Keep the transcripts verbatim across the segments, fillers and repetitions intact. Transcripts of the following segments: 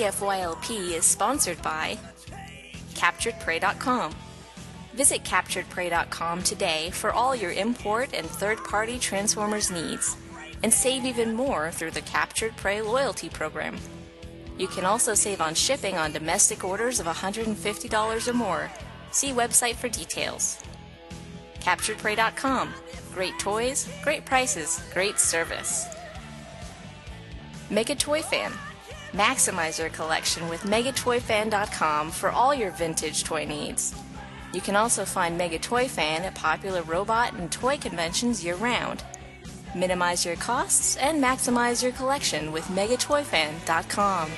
F Y L P is sponsored by Captured Prey dot com. Visit Captured Prey dot com today for all your import and third-party Transformers needs, and save even more through the Captured Prey loyalty program. You can also save on shipping on domestic orders of one hundred fifty dollars or more. See website for details. Captured Prey dot com. Great toys, great prices, great service. Mega Toy Fan. Maximize your collection with Mega Toy Fan dot com for all your vintage toy needs. You can also find Mega Toy Fan at popular robot and toy conventions year-round. Minimize your costs and maximize your collection with Mega Toy Fan dot com.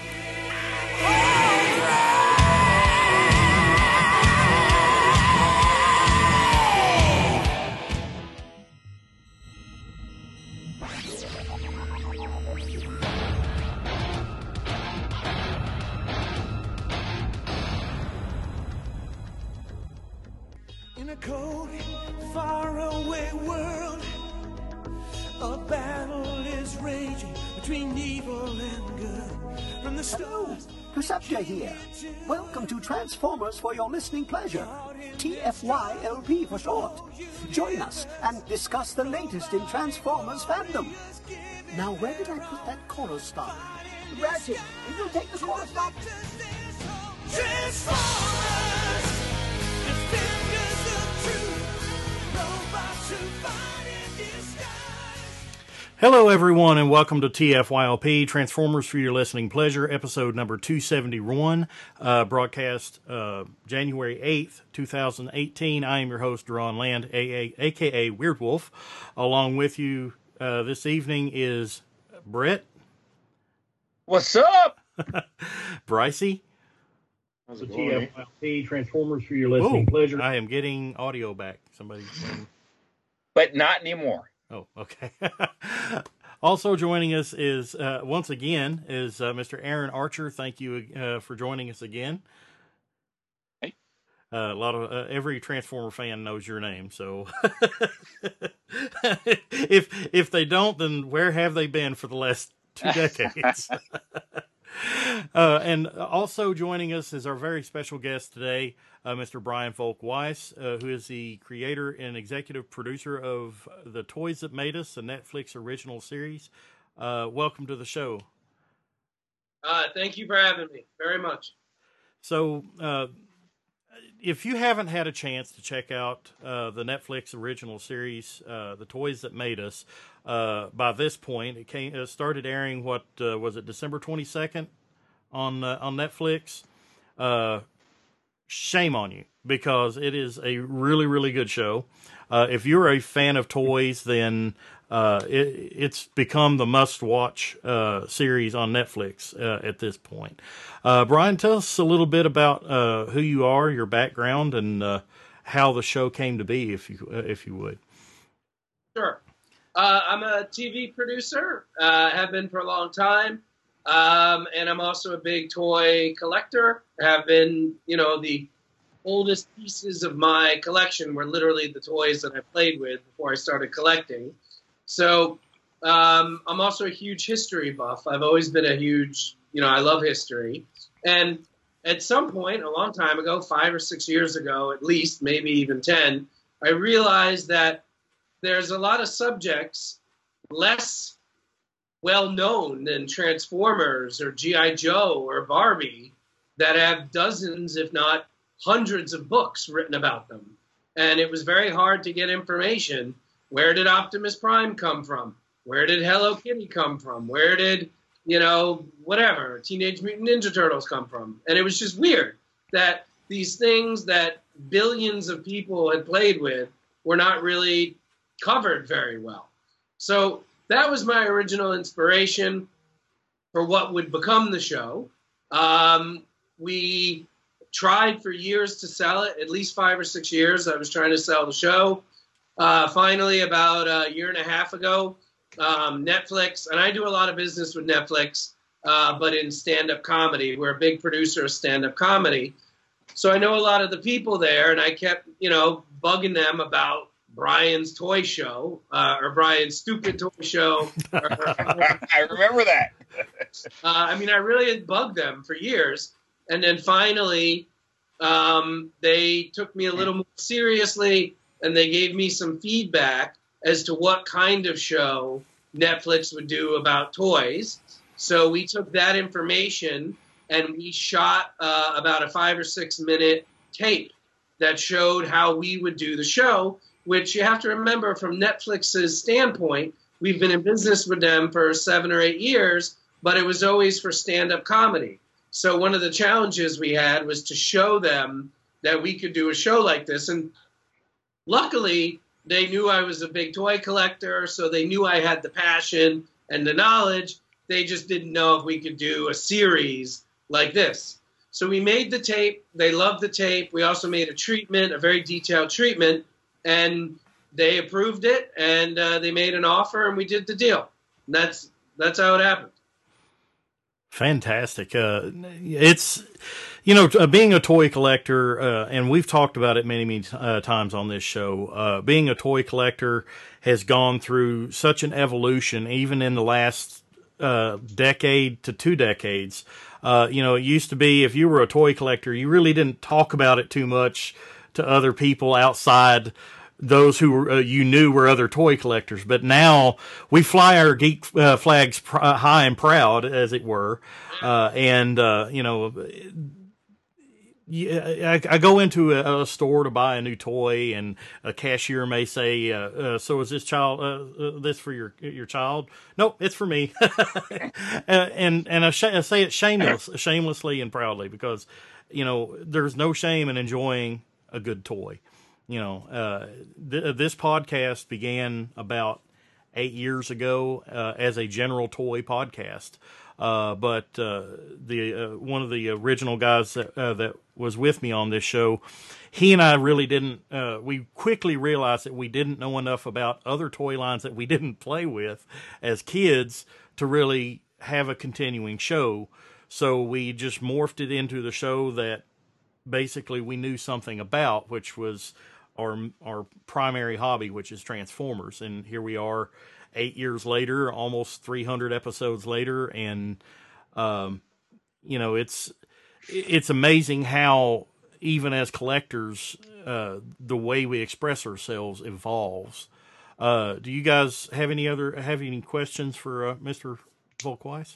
In a cold, faraway world, a battle is raging between evil and good. From the stars, Perceptia here. Welcome to Transformers for your listening pleasure. T F Y L P for short. Join us and discuss the latest in Transformers fandom. Now, where did I put that chorus stop? Ratchet, will you take the chorus stop? Transformers, defenders of truth, robots who fight in disguise. Hello, everyone, and welcome to T F Y L P, Transformers for Your Listening Pleasure, episode number two seventy-one, uh, broadcast uh, January eighth, two thousand eighteen. I am your host, Ron Land, a k a. Weird Wolf. Along with you uh, this evening is Brett. What's up? Brycey. How's it T going? F Y L P, Transformers for Your Listening Ooh, Pleasure. I am getting audio back. Somebody. But not anymore. Oh, okay. Also joining us is, uh, once again, is uh, Mister Aaron Archer. Thank you uh, for joining us again. Hey. Uh, a lot of uh, every Transformer fan knows your name, so if if they don't, then where have they been for the last two decades? Uh, and also joining us is our very special guest today, uh, Mister Brian Volk Weiss, uh, who is the creator and executive producer of The Toys That Made Us, a Netflix original series. Uh, welcome to the show. Uh, thank you for having me very much. So, uh, if you haven't had a chance to check out uh, the Netflix original series, uh, The Toys That Made Us, uh, by this point, it came uh, started airing, what, uh, was it, December twenty-second on, uh, on Netflix? Uh, shame on you, because it is a really, really good show. Uh, if you're a fan of toys, then uh, it, it's become the must-watch uh, series on Netflix uh, at this point. Uh, Brian, tell us a little bit about uh, who you are, your background, and uh, how the show came to be, if you uh, if you would. Sure. Uh, I'm a T V producer, uh, have been for a long time, um, and I'm also a big toy collector. Have been, you know, the oldest pieces of my collection were literally the toys that I played with before I started collecting. So um, I'm also a huge history buff. I've always been a huge, you know, I love history. And at some point, a long time ago, five or six years ago, at least, maybe even ten, I realized that there's a lot of subjects less well-known than Transformers or G I Joe or Barbie that have dozens, if not hundreds of books written about them. And it was very hard to get information. Where did Optimus Prime come from? Where did Hello Kitty come from? Where did, you know, whatever, Teenage Mutant Ninja Turtles come from? And it was just weird that these things that billions of people had played with were not really covered very well. So that was my original inspiration for what would become the show. Um, we tried for years to sell it, at least five or six years. I was trying to sell the show. Uh, finally, about a year and a half ago, um, Netflix, and I do a lot of business with Netflix, uh, but in stand-up comedy. We're a big producer of stand-up comedy. So I know a lot of the people there, and I kept, you know, bugging them about Brian's toy show, uh, or Brian's stupid toy show. I remember that. this. Uh, I mean, I really had bugged them for years. And then finally, um, they took me a little more seriously, and they gave me some feedback as to what kind of show Netflix would do about toys. So we took that information and we shot uh, about a five or six minute tape that showed how we would do the show, which you have to remember from Netflix's standpoint, we've been in business with them for seven or eight years, but it was always for stand-up comedy. So one of the challenges we had was to show them that we could do a show like this. And luckily, they knew I was a big toy collector, so they knew I had the passion and the knowledge. They just didn't know if we could do a series like this. So we made the tape. They loved the tape. We also made a treatment, a very detailed treatment, and they approved it, and uh, they made an offer, and we did the deal. And that's that's how it happened. Fantastic. Uh, it's, you know, uh, being a toy collector, uh, and we've talked about it many, many uh, times on this show, uh, being a toy collector has gone through such an evolution, even in the last uh, decade to two decades. Uh, you know, it used to be if you were a toy collector, you really didn't talk about it too much to other people outside those who uh, you knew were other toy collectors. But now we fly our geek uh, flags pr- uh, high and proud, as it were. Uh, and, uh, you know, I, I go into a, a store to buy a new toy, and a cashier may say, uh, uh, so is this child, uh, uh, this for your, your child? Nope, it's for me. and, and I, sh- I say it shameless, shamelessly and proudly, because, you know, there's no shame in enjoying a good toy. You know, uh, th- this podcast began about eight years ago uh, as a general toy podcast. Uh, but uh, the uh, one of the original guys that, uh, that was with me on this show, he and I really didn't, uh, we quickly realized that we didn't know enough about other toy lines that we didn't play with as kids to really have a continuing show. So we just morphed it into the show that basically we knew something about, which was our our primary hobby, which is Transformers. And here we are eight years later, almost three hundred episodes later. And, um, you know, it's, it's amazing how even as collectors, uh, the way we express ourselves evolves. Uh, do you guys have any other, have any questions for, uh, Mister Volkweiss?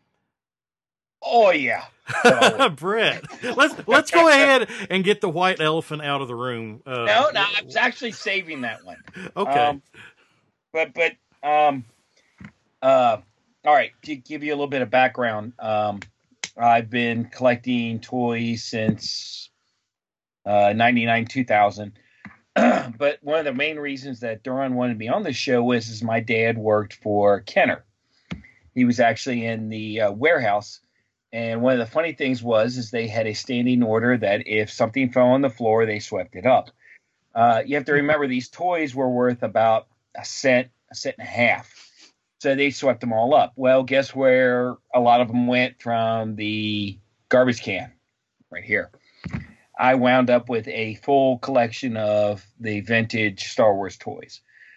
Oh yeah, Brett. Let's let's go ahead and get the white elephant out of the room. Uh, no, no, I was actually saving that one. Okay, um, but but um, uh, all right. To give you a little bit of background, um, I've been collecting toys since uh, ninety-nine, two thousand. But one of the main reasons that Duran wanted me on the show was is my dad worked for Kenner. He was actually in the uh, warehouse. And one of the funny things was, is they had a standing order that if something fell on the floor, they swept it up. Uh, you have to remember these toys were worth about a cent, a cent and a half. So they swept them all up. Well, guess where a lot of them went from the garbage can? Right here. I wound up with a full collection of the vintage Star Wars toys.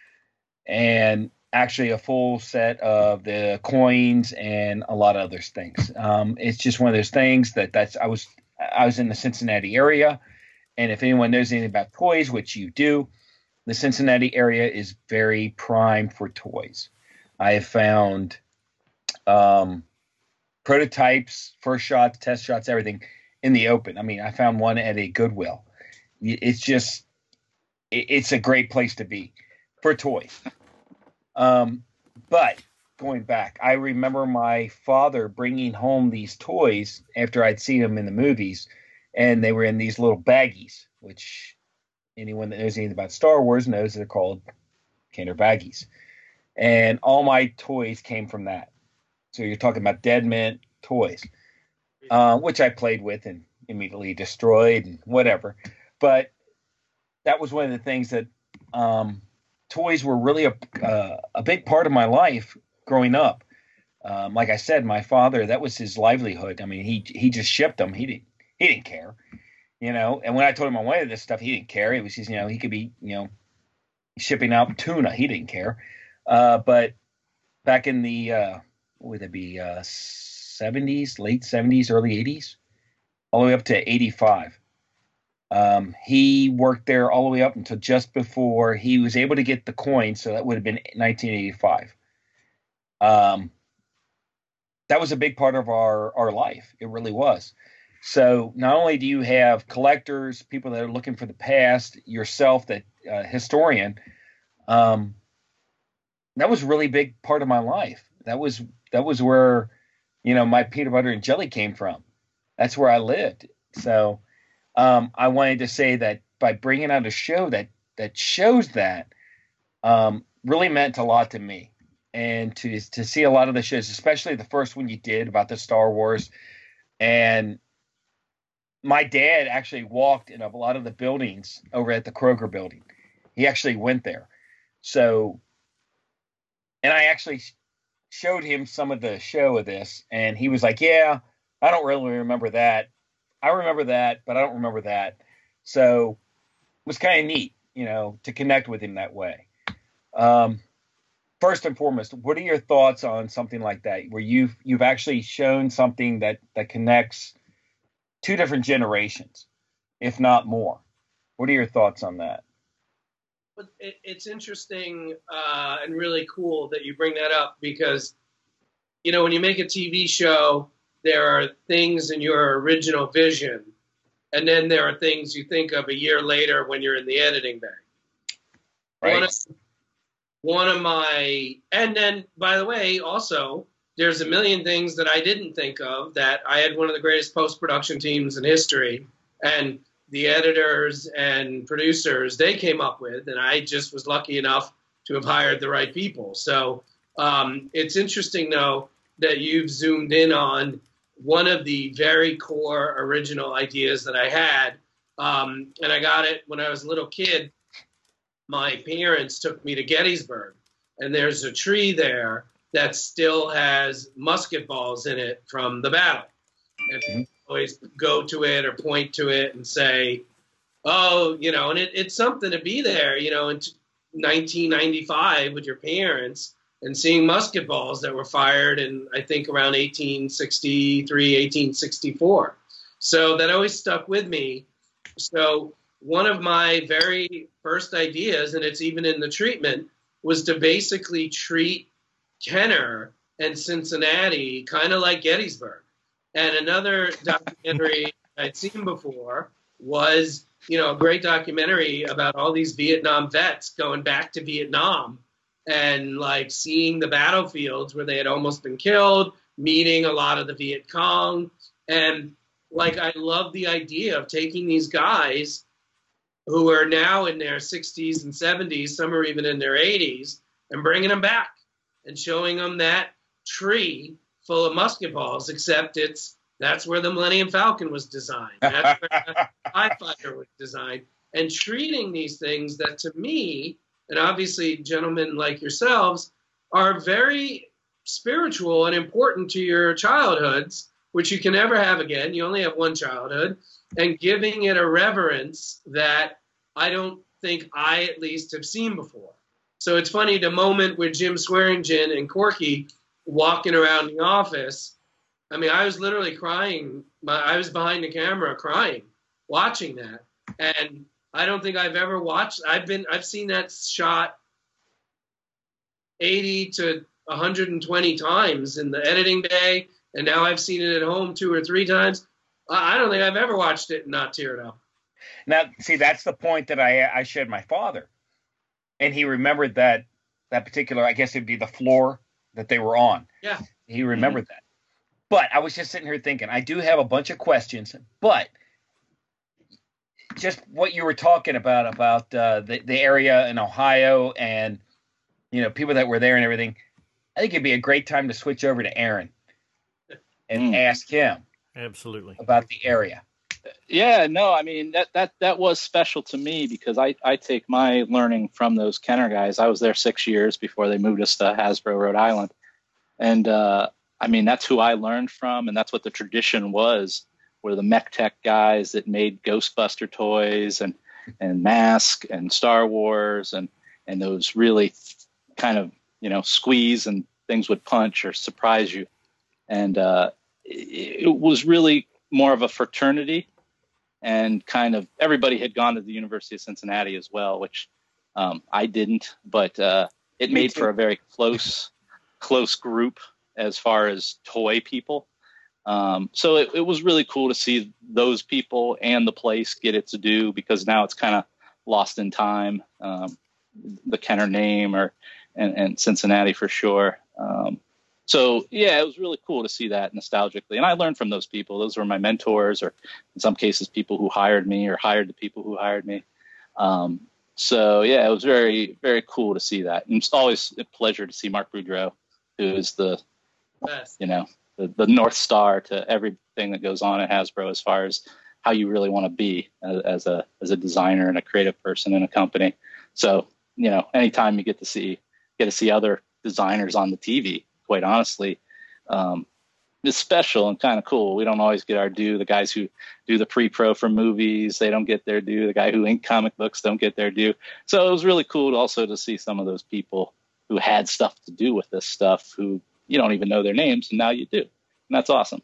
And actually a full set of the coins and a lot of other things. Um, it's just one of those things that that's, I was, I was in the Cincinnati area. And if anyone knows anything about toys, which you do, the Cincinnati area is very prime for toys. I have found, um, prototypes, first shots, test shots, everything in the open. I mean, I found one at a Goodwill. It's just, it's a great place to be for toys. Um, but going back, I remember my father bringing home these toys after I'd seen them in the movies, and they were in these little baggies, which anyone that knows anything about Star Wars knows they're called Kenner baggies. And all my toys came from that. So you're talking about Dead Mint toys, uh, which I played with and immediately destroyed and whatever. But that was one of the things that, um, toys were really a uh, a big part of my life growing up. Um, like I said, my father, that was his livelihood. I mean, he he just shipped them. He didn't he didn't care, you know. And when I told him I wanted this stuff, he didn't care. It was just, you know, he could be, you know, shipping out tuna. He didn't care. Uh, but back in the uh, what would it be, uh, seventies, late seventies, early eighties, all the way up to eighty-five. Um, he worked there all the way up until just before he was able to get the coin, so that would have been nineteen eighty-five. Um, that was a big part of our, our life. It really was. So not only do you have collectors, people that are looking for the past, yourself, that uh, historian, um, that was a really big part of my life. That was that was where, you know, my peanut butter and jelly came from. That's where I lived. So um, I wanted to say that by bringing out a show that that shows that um, really meant a lot to me. And to to see a lot of the shows, especially the first one you did about the Star Wars. And my dad actually walked in a lot of the buildings over at the Kroger building. He actually went there. So, and I actually showed him some of the show of this, and he was like, yeah, I don't really remember that. I remember that, but I don't remember that. So it was kind of neat, you know, to connect with him that way. Um, first and foremost, what are your thoughts on something like that, where you've you've actually shown something that, that connects two different generations, if not more? What are your thoughts on that? But it, it's interesting uh, and really cool that you bring that up, because, you know, when you make a T V show, there are things in your original vision, and then there are things you think of a year later when you're in the editing bay. Right. One of, one of my, and then, by the way, also, there's a million things that I didn't think of that I had one of the greatest post-production teams in history, and the editors and producers, they came up with, and I just was lucky enough to have hired the right people. So um, it's interesting, though, that you've zoomed in on one of the very core original ideas that I had. Um, and I got it when I was a little kid. My parents took me to Gettysburg, and there's a tree there that still has musket balls in it from the battle. And Mm-hmm. always go to it or point to it and say, oh, you know, and it, it's something to be there, you know, in nineteen ninety-five with your parents and seeing musket balls that were fired in, I think, around eighteen sixty-three, eighteen sixty-four. So that always stuck with me. So one of my very first ideas, and it's even in the treatment, was to basically treat Kenner and Cincinnati kind of like Gettysburg. And another documentary I'd seen before was, you know, a great documentary about all these Vietnam vets going back to Vietnam and, like, seeing the battlefields where they had almost been killed, meeting a lot of the Viet Cong. And, like, I love the idea of taking these guys who are now in their sixties and seventies, some are even in their eighties, and bringing them back and showing them that tree full of musket balls, except it's that's where the Millennium Falcon was designed. That's where the TIE Fighter was designed. And treating these things that, to me, and obviously gentlemen like yourselves, are very spiritual and important to your childhoods, which you can never have again. You only have one childhood. And giving it a reverence that I don't think I, at least, have seen before. So it's funny, the moment with Jim Swearingen and Corky walking around the office, I mean, I was literally crying. I was behind the camera crying, watching that. And I don't think I've ever watched, I've been, I've seen that shot eighty to one hundred twenty times in the editing bay. And now I've seen it at home two or three times. I don't think I've ever watched it and not teared up. Now, see, that's the point that I, I showed my father. And he remembered that, that particular, I guess it'd be the floor that they were on. Yeah. He remembered mm-hmm. that. But I was just sitting here thinking, I do have a bunch of questions, but just what you were talking about, about uh, the, the area in Ohio and, you know, people that were there and everything, I think it'd be a great time to switch over to Aaron and mm. ask him. Absolutely. About the area. Yeah, no, I mean, that, that, that was special to me because I, I take my learning from those Kenner guys. I was there six years before they moved us to Hasbro, Rhode Island. And, uh, I mean, that's who I learned from, and that's what the tradition was, were the mech tech guys that made Ghostbuster toys and, and Mask and Star Wars and, and those really kind of, you know, squeeze and things would punch or surprise you. And uh, it, it was really more of a fraternity, and kind of everybody had gone to the University of Cincinnati as well, which um, I didn't, but uh, it made for a very close, close group as far as toy people. Um, so it, it was really cool to see those people and the place get its due, because now it's kind of lost in time. Um, the Kenner name, or and, and Cincinnati for sure. Um, so yeah, it was really cool to see that nostalgically, and I learned from those people. Those were my mentors, or in some cases, people who hired me or hired the people who hired me. Um, so yeah, it was very, very cool to see that, and it's always a pleasure to see Mark Boudreau, who is the, Best. you know, the, the North Star to everything that goes on at Hasbro as far as how you really want to be as, as a as a designer and a creative person in a company. So, you know, anytime you get to see get to see other designers on the T V, quite honestly, um, it's special and kind of cool. We don't always get our due. The guys who do the pre-pro for movies, they don't get their due. The guy who ink comic books don't get their due. So it was really cool to also to see some of those people who had stuff to do with this stuff, who you don't even know their names, and now you do. And that's awesome.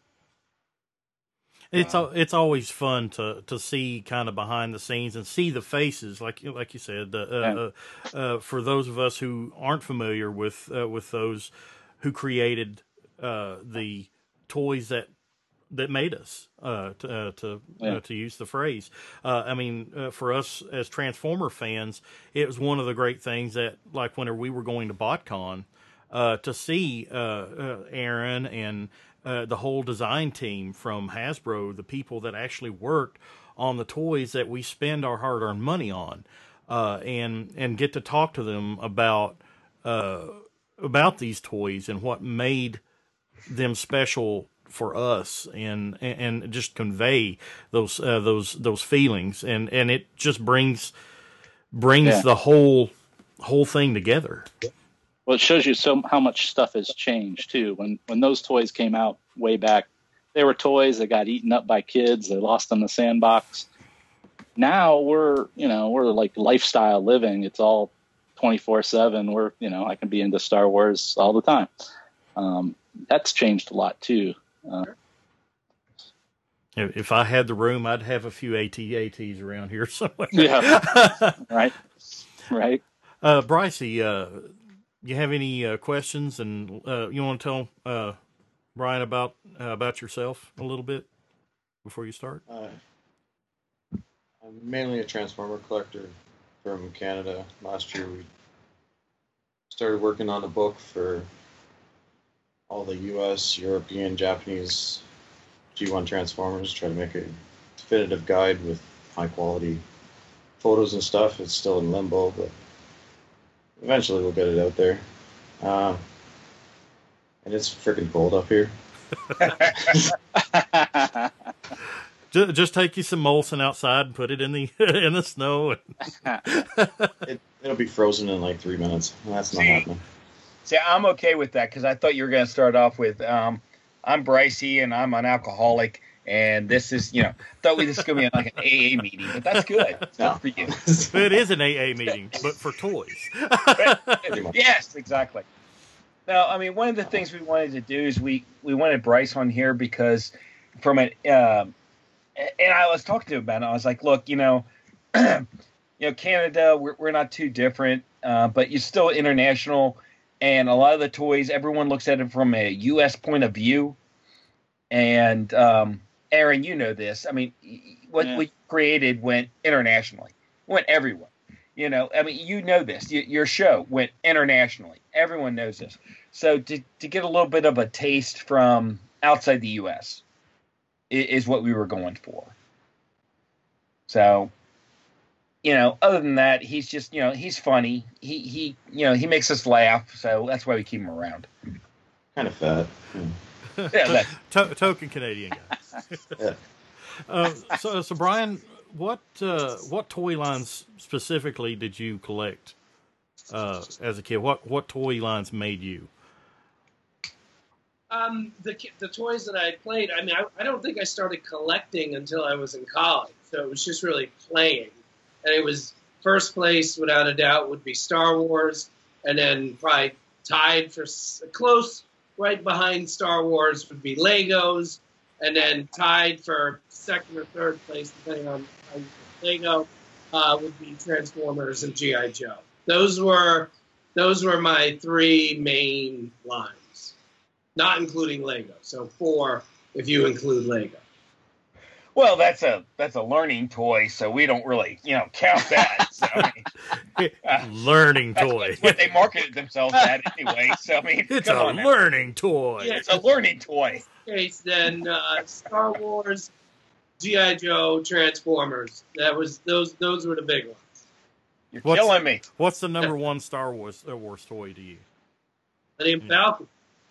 It's al- it's always fun to, to see kind of behind the scenes and see the faces, like like you said. Uh, Yeah. uh, uh, for those of us who aren't familiar with uh, with those who created uh, the toys that that made us, uh, to uh, to, Yeah. uh, to use the phrase. Uh, I mean, uh, for us as Transformer fans, it was one of the great things that, like, whenever we were going to BotCon, uh, to see uh, uh, Aaron and Uh, the whole design team from Hasbro, the people that actually worked on the toys that we spend our hard-earned money on, uh, and and get to talk to them about uh, about these toys and what made them special for us, and and, and just convey those uh, those those feelings, and, and it just brings brings Yeah. the whole whole thing together. Well, it shows you so how much stuff has changed too. When when those toys came out way back, they were toys that got eaten up by kids. They lost in the sandbox. Now we're you know we're like lifestyle living. It's all twenty-four seven. We're you know I can be into Star Wars all the time. Um, that's changed a lot too. Uh, If if I had the room, I'd have a few A T A Ts around here somewhere. yeah, right, right. Uh, Brycey, uh, you have any uh, questions, and uh, you want to tell uh, Brian about uh, about yourself a little bit before you start? Uh, I'm mainly a Transformer collector from Canada. Last year we started working on a book for all the U S, European, Japanese G one Transformers, try to make a definitive guide with high quality photos and stuff. It's still in limbo, but eventually we'll get it out there. Uh, and it's freaking cold up here. Just, just take you some Molson outside and put it in the in the snow. It, it'll be frozen in like three minutes. That's not See, happening. See, I'm okay with that, because I thought you were going to start off with, um, I'm Brycey and I'm an alcoholic, and this is, you know, thought we this was going to be like an A A meeting, but that's good. That's No. good for you. It is an A A meeting, but for toys. much. Yes, exactly. Now, I mean, one of the things we wanted to do is we, we wanted Bryce on here because from an, um, and I was talking to him about it. I was like, look, you know, you know, Canada, we're, we're not too different, uh, but you're still international. And a lot of the toys, everyone looks at it from a U S point of view. And um, Aaron, you know this. I mean, what Yeah. we created went internationally, went everywhere. You know, I mean, you know this. Y- Your show went internationally. Everyone knows this. So to to get a little bit of a taste from outside the U S i- is what we were going for. So, you know, other than that, he's just, you know, he's funny. He he, you know, he makes us laugh. So that's why we keep him around. Kind of fat. Yeah. Yeah, that, To- token Canadian guy. Yeah. Uh, so, so Brian, what uh, what toy lines specifically did you collect uh, as a kid? What what toy lines made you? Um, the ki- the toys that I played, I mean, I, I don't think I started collecting until I was in college. So it was just really playing. And it was first place, without a doubt, would be Star Wars. And then probably tied for s- close, right behind Star Wars would be Legos, and then tied for second or third place, depending on how you put Lego, uh, would be Transformers and G I. Joe. Those were those were my three main lines, not including Lego. So four if you include Lego. Well, that's a that's a learning toy, so we don't really, you know, count that. So, I mean, uh, Learning that's toy. what, what they marketed themselves at anyway. So I mean, It's come a on now. learning toy. Yeah. It's a learning toy. Case then uh, Star Wars, G I. Joe, Transformers. That was those those were the big ones. You're What's- killing me. What's the number one Star Wars Star Wars toy to you? I named Falcon.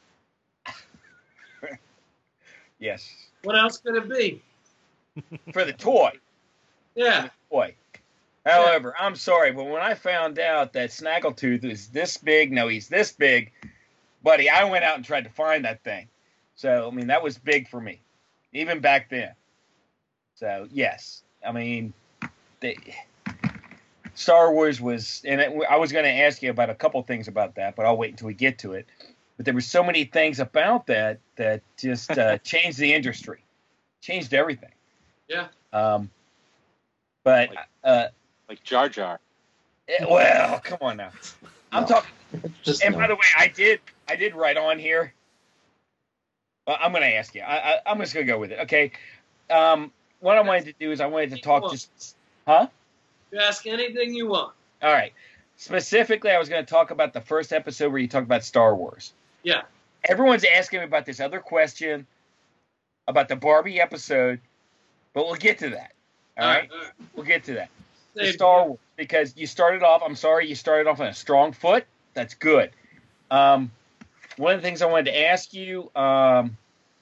Yes, What else could it be? for the toy. Yeah. Toy. However, I'm sorry, but when I found out that Snaggletooth is this big, no, he's this big, buddy, I went out and tried to find that thing. So, I mean, that was big for me, even back then. So, yes, I mean, the, Star Wars was, and it, I was going to ask you about a couple things about that, but I'll wait until we get to it. But there were so many things about that that just uh, changed the industry, changed everything. Yeah. Um, but Like- uh, Like Jar Jar. eh, well, come on now. I'm No. talking. Just And no. by the way, I did I did write on here. Uh, I'm going to ask you. I, I, I'm just going to go with it. Okay. Um, what I wanted to do is I wanted to talk just. Huh? You ask anything you want. All right. Specifically, I was going to talk about the first episode where you talked about Star Wars. Yeah. Everyone's asking me about this other question about the Barbie episode, but we'll get to that. All right? all right. We'll get to that. The Save Star it. Wars, because you started off, I'm sorry, you started off on a strong foot. That's good. Um, one of the things I wanted to ask you, um,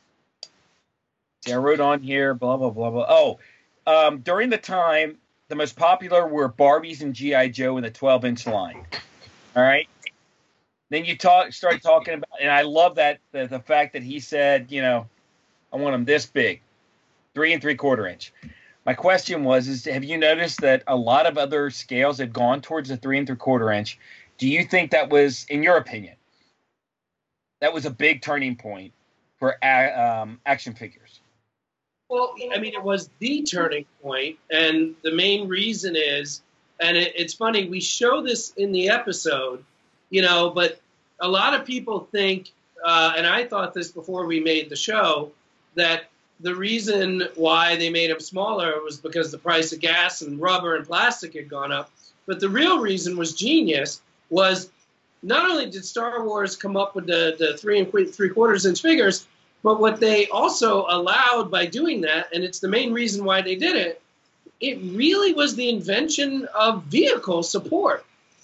see, I wrote on here, blah, blah, blah, blah. Oh, um, during the time, the most popular were Barbies and G I. Joe in the twelve-inch line. All right? Then you talk, started talking about, and I love that, the, the fact that he said, you know, I want them this big, three and three-quarter inch. My question was, is have you noticed that a lot of other scales have gone towards the three and three-quarter inch? Do you think that was, in your opinion, that was a big turning point for a, um, action figures? Well, I mean, it was the turning point, and the main reason is, and it, it's funny, we show this in the episode, you know, but a lot of people think, uh, and I thought this before we made the show, that the reason why they made them smaller was because the price of gas and rubber and plastic had gone up. But the real reason was genius, was not only did Star Wars come up with the, the three and three quarters inch figures, but what they also allowed by doing that, and it's the main reason why they did it, it really was the invention of vehicle support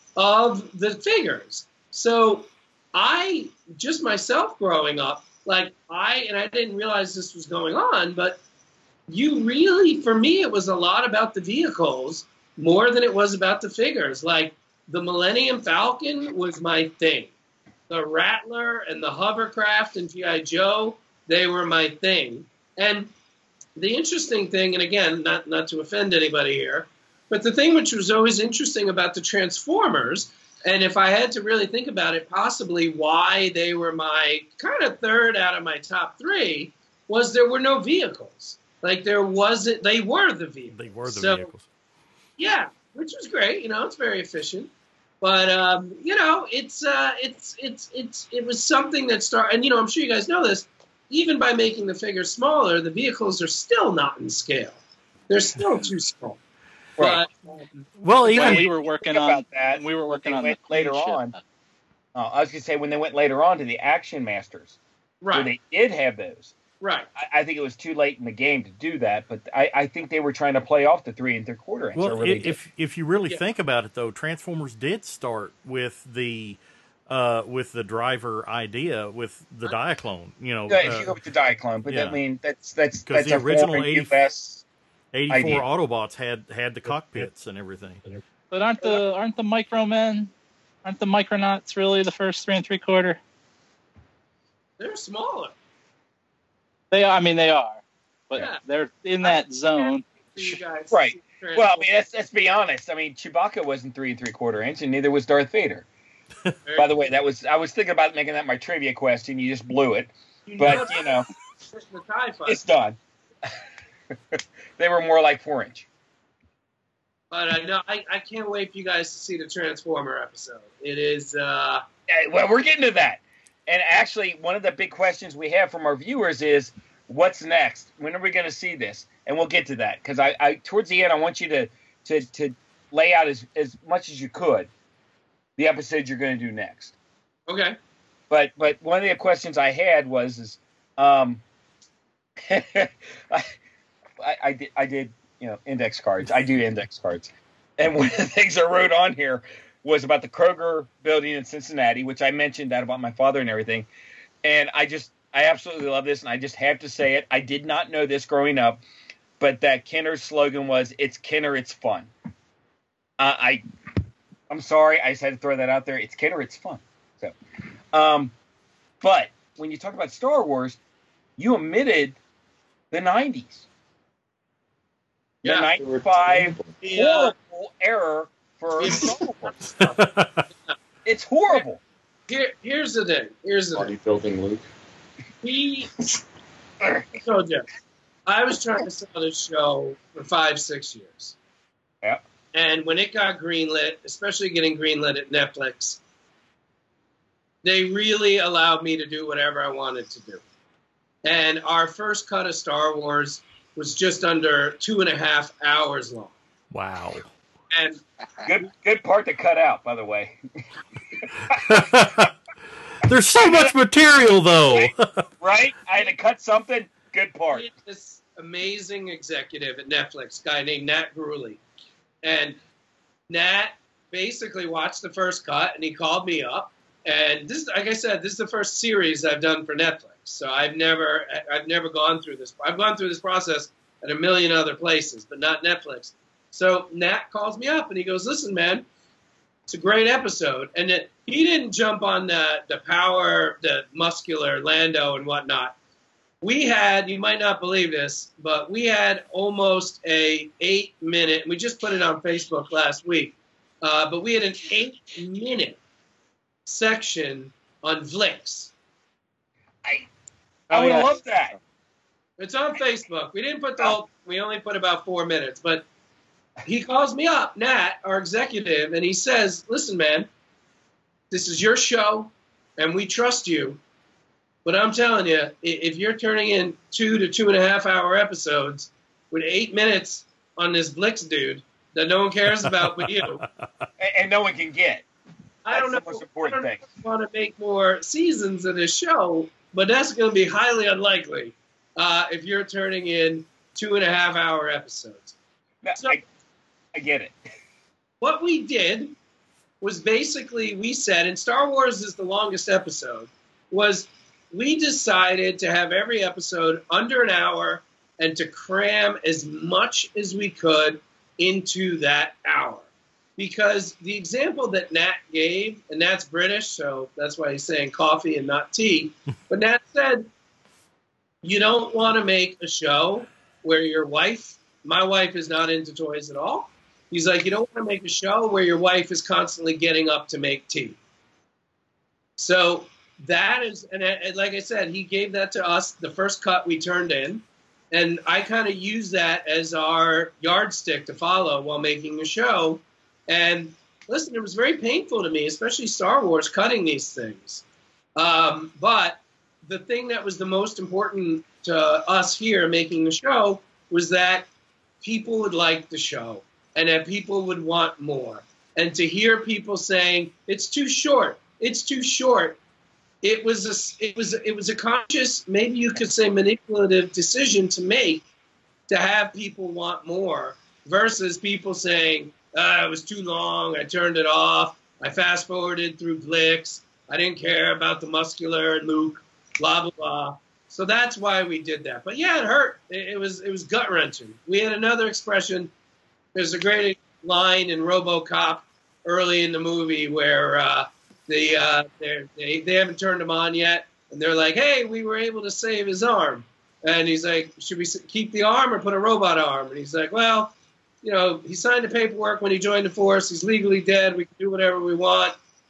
of the figures. So I, just myself growing up, like I, and I didn't realize this was going on, but you really, for me, it was a lot about the vehicles more than it was about the figures. Like the Millennium Falcon was my thing. The Rattler and the Hovercraft and G I. Joe, they were my thing. And the interesting thing, and again, not, not to offend anybody here, but the thing which was always interesting about the Transformers, and if I had to really think about it, possibly why they were my kind of third out of my top three, was there were no vehicles. Like there wasn't, they were the vehicles. They were the So, vehicles. yeah, which was great. You know, it's very efficient. But um, you know, it's uh, it's it's it's it was something that started. And you know, I'm sure you guys know this. Even by making the figures smaller, the vehicles are still not in scale. They're still too small. Right. But um, Well, When even we were working Think on about that. when we were working They on went the later cruise ship. on. Oh, I was going to say when they went later on to the Action Masters, where right, they did have those. right. I, I think it was too late in the game to do that, but I, I think they were trying to play off the three and three quarter inch. I well, really i- did. if if you really Yeah. think about it, though, Transformers did start with the uh, with the driver idea with the Diaclone. You know, Yeah, if you go uh, with the Diaclone, but yeah. I mean that's that's 'Cause that's the a original foreign eighty U S. eighty-four idea. Autobots had had the cockpits and everything. But aren't the aren't the Micromen, aren't the Micronauts really the first three and three quarter? They're smaller. They are. I mean, they are, but Yeah. they're in that zone. For you guys. Right. Transformers. Well, I mean, let's, let's be honest. I mean, Chewbacca wasn't three and three quarter inch, and neither was Darth Vader. By the way, that was I was thinking about making that my trivia question. You just blew it, You but know- you know, The TIE Fighter. it's done. They were more like four inch. But uh, no, I, I can't wait for you guys to see the Transformer episode. It is, uh, Eh, Well, we're getting to that. And actually, one of the big questions we have from our viewers is, what's next? When are we going to see this? And we'll get to that because I, I, towards the end, I want you to to to lay out as as much as you could the episode you're going to do next. okay. But but one of the questions I had was is, um, I, I I did I did you know index cards. I do index cards, and one of the things I wrote on here was about the Kroger building in Cincinnati, which I mentioned that about my father and everything. And I just, I absolutely love this, and I just have to say it. I did not know this growing up, but that Kenner's slogan was, "It's Kenner, it's fun." Uh, I, I'm sorry, I just had to throw that out there. It's Kenner, it's fun. So, um, but when you talk about Star Wars, you omitted the nineties. The Yeah. ninety-five The, uh, horrible error for Yeah. Star Wars. It's horrible. here, here's the thing. Here's the thing. Bodybuilding Luke. We, I told you, I was trying to sell this show for five, six years. Yeah. And when it got greenlit, especially getting greenlit at Netflix, they really allowed me to do whatever I wanted to do. And our first cut of Star Wars was just under two and a half hours long. Wow. And Good, good part to cut out, by the way. There's so much material, though. Right? I had to cut something. Good part. we had this amazing executive at Netflix, guy named Nat Gruley. And Nat basically watched the first cut, and he called me up. And this, like I said, this is the first series I've done for Netflix. So I've never, I've never gone through this. I've gone through this process at a million other places, but not Netflix. So Nat calls me up, and he goes, "Listen, man, it's a great episode." And it, he didn't jump on the the power, the muscular Lando and whatnot. We had, you might not believe this, but we had almost a eight minute. We just put it on Facebook last week, uh, but we had an eight minute section on Vlix. I, Oh, I would yeah. love that. It's on Facebook. We didn't put the whole. We only put about four minutes, but he calls me up, Nat, our executive, and he says, "Listen, man, this is your show, and we trust you. But I'm telling you, i- if you're turning in two to two and a half hour episodes with eight minutes on this Blix dude that no one cares about but you, And, and no one can get. I don't know. That's the most I important don't know thing. if you want to make more seasons of this show, but that's going to be highly unlikely uh, if you're turning in two and a half hour episodes." No, So- I, I get it. What we did was basically we said, and Star Wars is the longest episode, was we decided to have every episode under an hour and to cram as much as we could into that hour. Because the example that Nat gave, and Nat's British, so that's why he's saying coffee and not tea, but Nat said, you don't want to make a show where your wife, my wife is not into toys at all. He's like, you don't want to make a show where your wife is constantly getting up to make tea. So that is, and, and like I said, he gave that to us, the first cut we turned in, and I kind of used that as our yardstick to follow while making the show. And listen, it was very painful to me, especially Star Wars, cutting these things. Um, but the thing that was the most important to us here making the show was that people would like the show and that people would want more. And to hear people saying, it's too short, it's too short, it was a, it was, it was a conscious, maybe you could say manipulative decision to make to have people want more versus people saying, ah, it was too long, I turned it off, I fast forwarded through Blix, I didn't care about the muscular Luke, blah, blah, blah. So that's why we did that. But yeah, it hurt. It, it was it was gut wrenching. We had another expression. There's a great line in RoboCop early in the movie where uh, the uh, they they haven't turned him on yet, and they're like, "Hey, we were able to save his arm," and he's like, "Should we keep the arm or put a robot arm?" And he's like, "Well, you know, he signed the paperwork when he joined the force. He's legally dead. We can do whatever we want.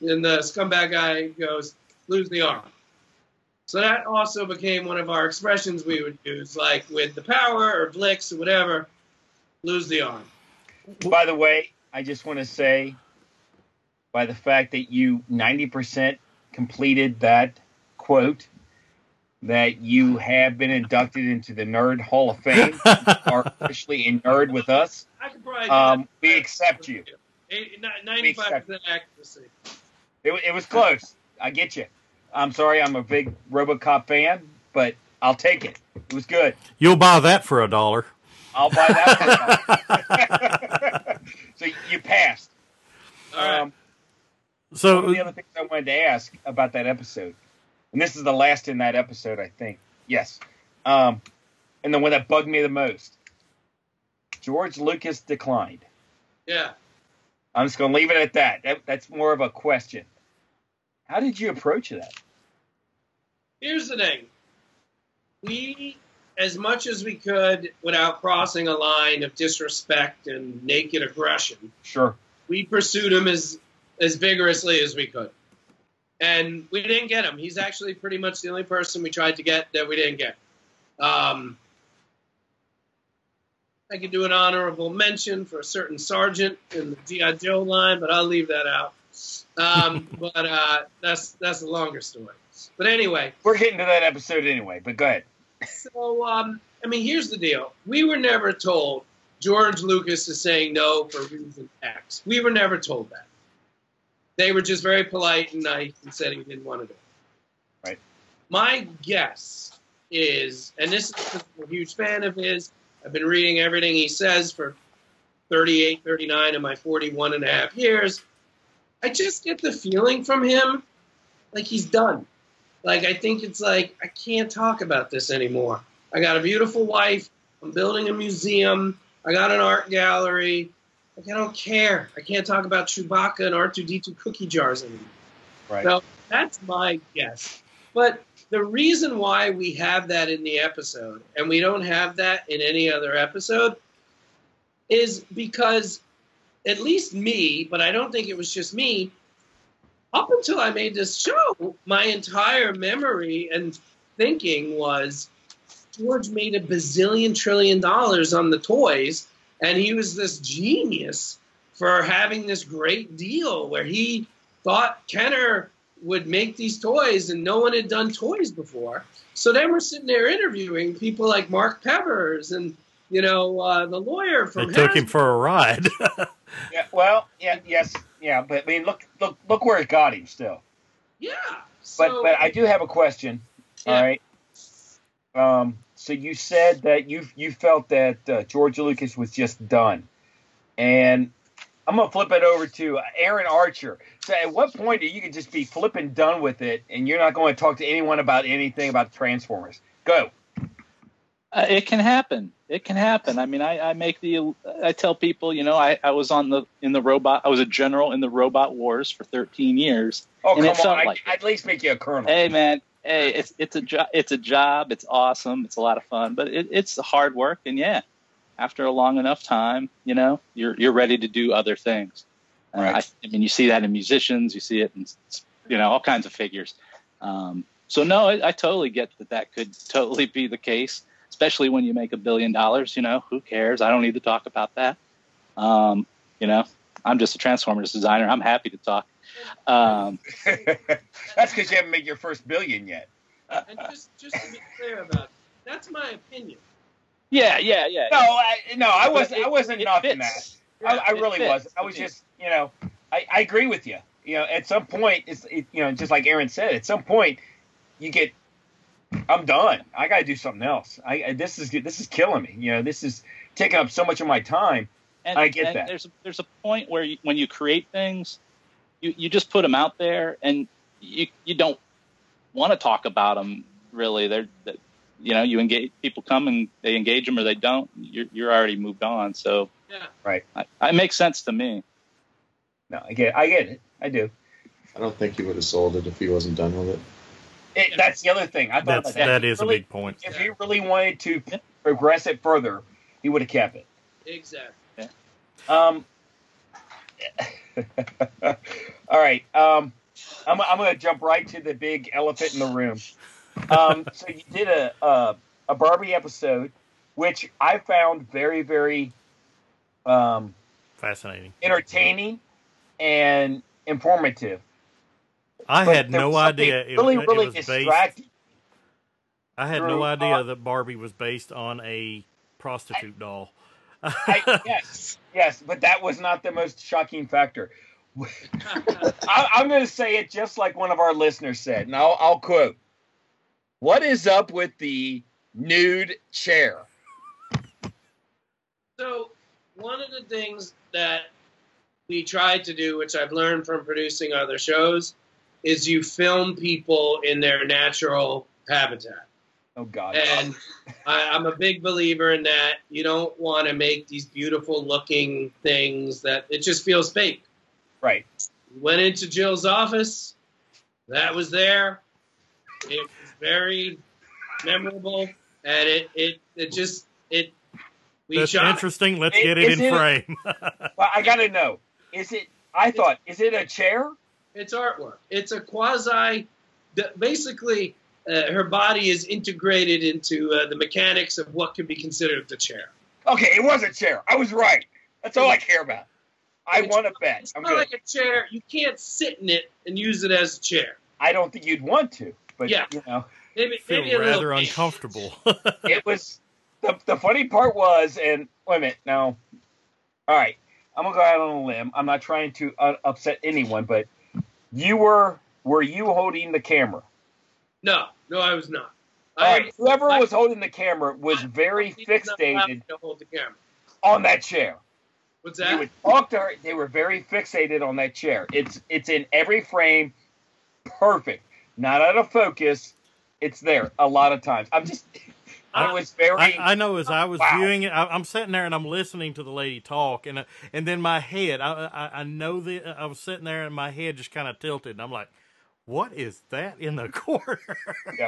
And the scumbag guy goes, lose the arm. So that also became one of our expressions we would use, like with the power or Blix or whatever, lose the arm. By the way, I just want to say, by the fact that you ninety percent completed that quote, that you have been inducted into the Nerd Hall of Fame, are officially a nerd with us. I could probably Um, we accept you. ninety-five percent accuracy. It, it was close. I get you. I'm sorry, I'm a big RoboCop fan, but I'll take it. It was good. You'll buy that for a dollar. I'll buy that for a dollar. So you passed. All right. Um, So one of the other things I wanted to ask about that episode, and this is the last in that episode, I think. Yes. Um, and the one that bugged me the most. George Lucas declined. Yeah. I'm just going to leave it at that. that. That's more of a question. How did you approach that? Here's the thing. We, as much as we could, without crossing a line of disrespect and naked aggression, Sure. we pursued him as, as vigorously as we could. And we didn't get him. He's actually pretty much the only person we tried to get that we didn't get. Um, I could do an honorable mention for a certain sergeant in the G I. Joe line, but I'll leave that out. Um, but uh, that's that's a longer story. But anyway. We're getting to that episode anyway, but go ahead. So, um, I mean, here's the deal. We were never told George Lucas is saying no for reason X. We were never told that. They were just very polite and nice and said he didn't want to do it. Right. My guess is, and this is because I'm a huge fan of his, I've been reading everything he says for thirty-eight, thirty-nine of my forty-one and a half years. I just get the feeling from him like he's done. Like, I think it's like, I can't talk about this anymore. I got a beautiful wife. I'm building a museum. I got an art gallery. Like, I don't care. I can't talk about Chewbacca and R two D two cookie jars anymore. Right. So that's my guess. But the reason why we have that in the episode and we don't have that in any other episode is because, at least me, but I don't think it was just me, up until I made this show, my entire memory and thinking was George made a bazillion trillion dollars on the toys, and he was this genius for having this great deal where he thought Kenner would make these toys, and no one had done toys before. So then we're sitting there interviewing people like Mark Peppers and, you know, uh, the lawyer from They took Hasbro. him for a ride. Yeah. Well. Yeah. Yes. Yeah. But I mean, look. Look. Look where it got him. Still. Yeah. But So, but I do have a question. Yeah. All right. Um. So you said that you you felt that uh, George Lucas was just done, and I'm gonna flip it over to Aaron Archer. So at what point do you can just be flipping done with it, and you're not going to talk to anyone about anything about Transformers? Go. Uh, it can happen. It can happen. I mean, I, I make the, I tell people, you know, I, I was on the, in the robot, I was a general in the Robot Wars for thirteen years. Oh, and come it felt on. I, like I'd at least make you a colonel. Hey man, hey, it's, it's a job, it's a job. It's awesome. It's a lot of fun, but it, it's hard work. And yeah, after a long enough time, you know, you're, you're ready to do other things. Uh, Right. I, I mean, you see that in musicians, you see it in, you know, all kinds of figures. Um, so no, I, I totally get that that could totally be the case. Especially when you make a billion dollars, you know, who cares? I don't need to talk about that. Um, you know, I'm just a Transformers designer. I'm happy to talk. Um, That's because you haven't made your first billion yet. and just, just to be clear about it, that's my opinion. yeah, yeah, yeah. No, I, no, I But wasn't. it- I wasn't it knocking fits. that. I, I It really fits. wasn't. I was I mean- just, you know, I, I agree with you. You know, at some point, it's it, you know, just like Aaron said, at some point, you get, I'm done. I got to do something else. I, I this is this is killing me. You know, this is taking up so much of my time. And, I get and that. There's a, there's a point where you, when you create things, you, you just put them out there, and you you don't want to talk about them really. They're, that you know, you engage people come and they engage them or they don't. You're you're already moved on. So Yeah. Right. I, it makes sense to me. No, I get, I get it. I do. I don't think he would have sold it if he wasn't done with it. It, that's the other thing. I thought That's, about that. that If is he a really- big point. If he really wanted to progress it further, he would have kept it. Exactly. Um. All right. Um. I'm, I'm going to jump right to the big elephant in the room. Um, so you did a, a a Barbie episode, which I found very, very um, fascinating, entertaining, and informative. I But had there no was something idea it, really, it really was based. distracting. I had through, no idea uh, that Barbie was based on a prostitute doll. I, yes, yes, but that was not the most shocking factor. I, I'm going to say it just like one of our listeners said, and I'll, I'll quote, "What is up with the nude chair?" So one of the things that we tried to do, which I've learned from producing other shows, is you film people in their natural habitat. Oh, God. And I, I'm a big believer in that. You don't want to make these beautiful looking things that it just feels fake. Right. Went into Jill's office. That was there. It was very memorable. And it, it, it just, it, we That's shot. interesting. Let's It- get it is in it- frame. Well, I got to know. Is it, I thought, is it a chair? It's artwork. It's a quasi, the- basically, uh, her body is integrated into uh, the mechanics of what can be considered the chair. Okay, it was a chair. I was right. That's all I care about. I It's want to bet. It's I'm not good. like a chair. You can't sit in it and use it as a chair. I don't think you'd want to, but, Yeah. you know. Maybe, Feel maybe a rather little bit. uncomfortable. It was the the funny part was, and wait a minute now. All right, I'm gonna go out on a limb. I'm not trying to uh, upset anyone, but you were were you holding the camera? No, no, I was not. All I, right, whoever I- was holding the camera was very He did not allow me fixated to hold the camera. on that chair. What's You that? would talk to her. They were very fixated on that chair. It's it's in every frame, perfect. Not out of focus. It's there a lot of times. I'm just. I was very. I, I know as I was Wow. viewing it, I, I'm sitting there and I'm listening to the lady talk, and uh, and then my head, I, I I know that I was sitting there and my head just kind of tilted, and I'm like, what is that in the corner? Yep.